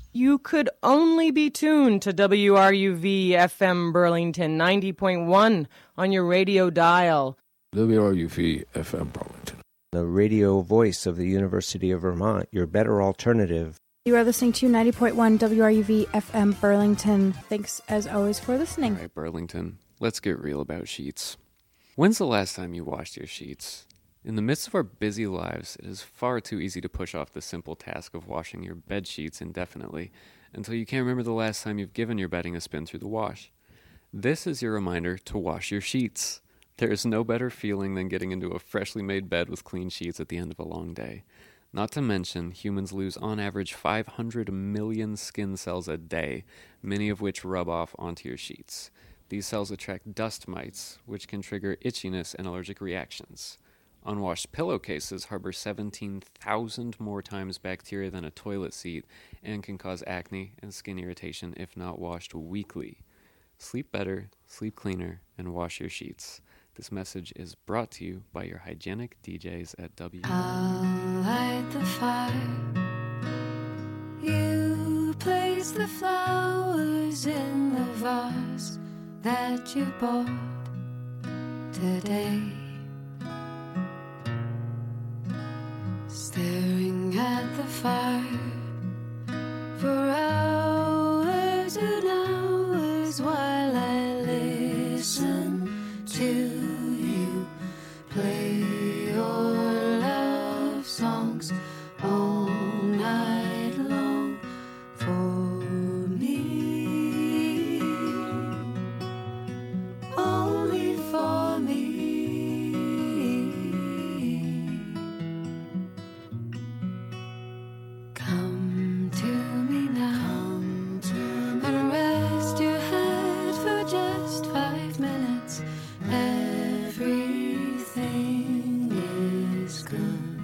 You could only be tuned to WRUV FM Burlington 90.1 on your radio dial. WRUV FM Burlington. The radio voice of the University of Vermont, your better alternative. You are listening to 90.1 WRUV FM Burlington. Thanks, as always, for listening. All right, Burlington, let's get real about sheets. When's the last time you washed your sheets? In the midst of our busy lives, it is far too easy to push off the simple task of washing your bed sheets indefinitely until you can't remember the last time you've given your bedding a spin through the wash. This is your reminder to wash your sheets. There is no better feeling than getting into a freshly made bed with clean sheets at the end of a long day. Not to mention, humans lose on average 500 million skin cells a day, many of which rub off onto your sheets. These cells attract dust mites, which can trigger itchiness and allergic reactions. Unwashed pillowcases harbor 17,000 more times bacteria than a toilet seat and can cause acne and skin irritation if not washed weekly. Sleep better, sleep cleaner, and wash your sheets. This message is brought to you by your hygienic DJs at W. I'll light the fire. You place the flowers in the vase that you bought today. Staring at the fire for hours and hours while I listen to you play your love songs all night long for me, only for me. Come to me now and rest your head for just 5 minutes. Everything is good.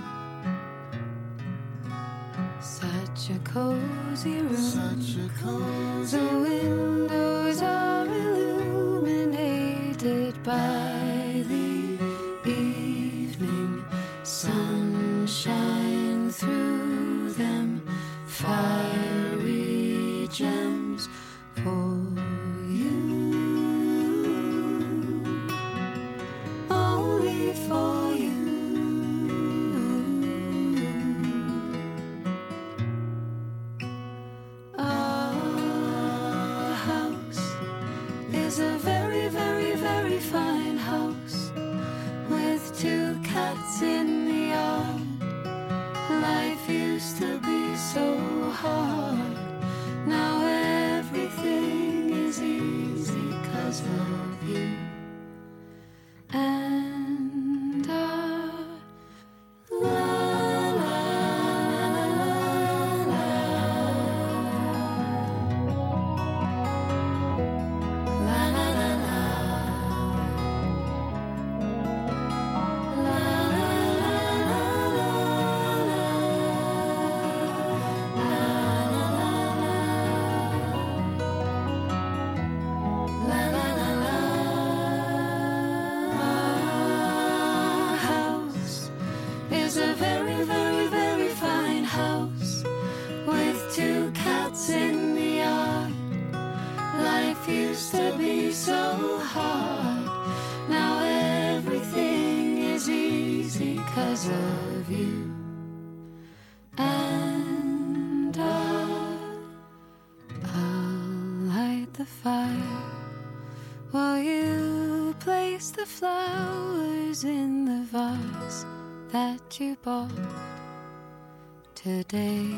Such a cozy room. The windows are illuminated by the evening sunshine through them. Fiery gems for you, only for you. Our house is a very, very, very fine house with 2 cats in the yard. Life used to be so hard. Now everything is easy 'cause of you. And our la la la la la la la la. Used to be so hard. Now everything is easy 'cause of you. And I'll light the fire while you place the flowers in the vase that you bought today.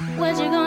What you gonna